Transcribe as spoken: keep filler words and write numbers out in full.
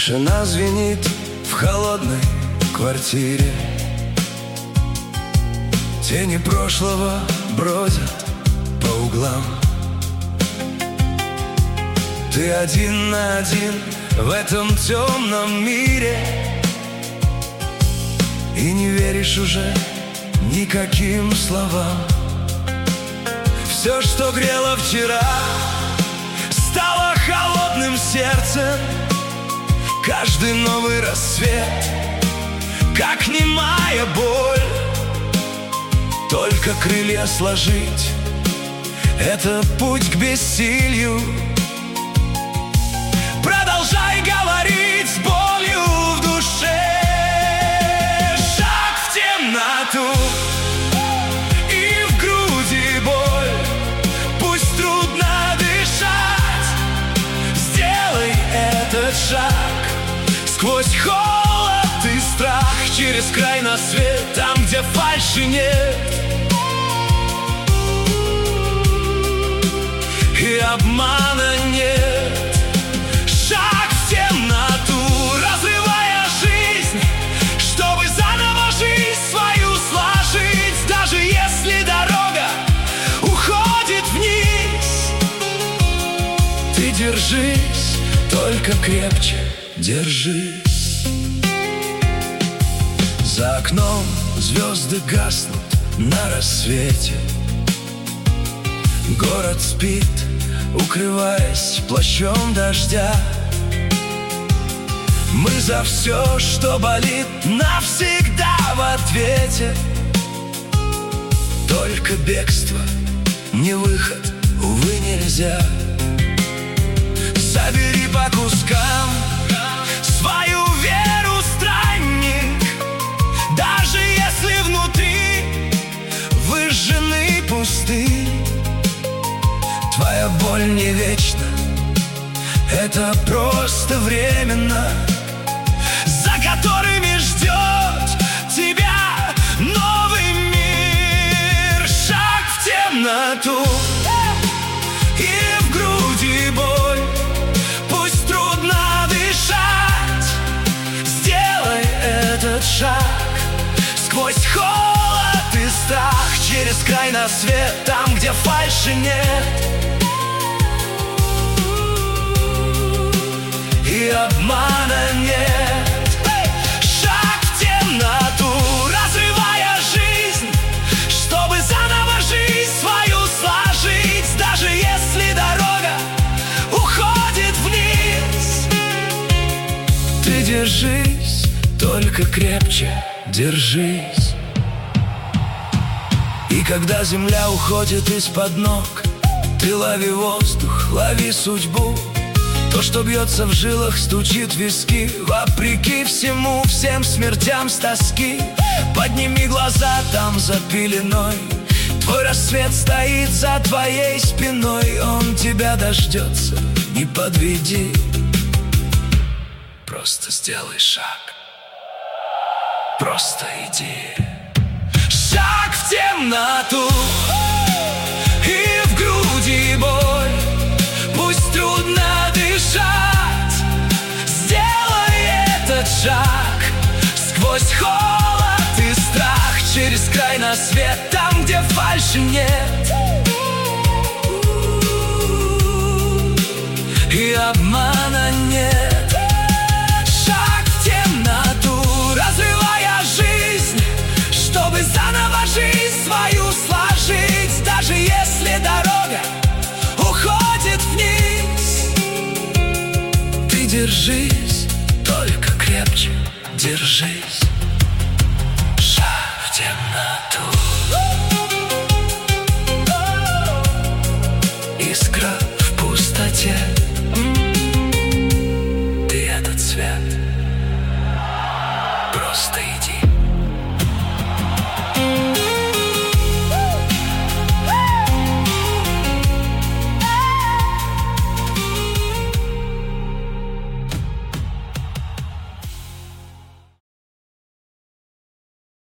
Тишина звенит в холодной квартире. Тени прошлого бродят по углам. Ты один на один в этом темном мире, и не веришь уже никаким словам. Все, что грело вчера, стало холодным сердцем. Каждый новый рассвет, как немая боль. Только крылья сложить — это путь к бессилию. Продолжай говорить с болью в душе. Шаг в темноту, и в груди боль. Пусть трудно дышать, сделай этот шаг. Сквозь холод и страх, через край на свет, там, где фальши нет и обмана нет. Шаг в темноту, разрывая жизнь, чтобы заново жизнь свою сложить. Даже если дорога уходит вниз, ты держись, только крепче держись. За окном звезды гаснут на рассвете. Город спит, укрываясь плащом дождя. Мы за все, что болит, навсегда в ответе. Только бегство, не выход, увы, нельзя. Собери по кускам свою веру, странник. Даже если внутри выжжены пустырь, твоя боль не вечна, это просто временно, за которыми ждет тебя новый мир. Шаг в темноту, и в груди боль. Пусть трудно дышать, сделай этот шаг. Сквозь холод и страх, через край на свет, там, где фальши нет и обмана нет. Шаг в темноту, разрывая жизнь, чтобы заново жизнь свою сложить. Даже если дорога уходит вниз, ты держись, только крепче держись. И когда земля уходит из-под ног, ты лови воздух, лови судьбу. То, что бьется в жилах, стучит в виски, вопреки всему, всем смертям с тоски. Подними глаза, там за пеленой твой рассвет стоит за твоей спиной. Он тебя дождется, не подведи. Просто сделай шаг, просто иди. Шаг в темноту, и в груди боль. Пусть трудно дышать, сделай этот шаг. Сквозь холод и страх, через край на свет, там, где фальши нет и обмана нет. Чтобы заново жизнь свою сложить. Даже если дорога уходит вниз, ты держись, только крепче держись. Шаг в темноту, искра в пустоте. Ты этот свет, просто иди.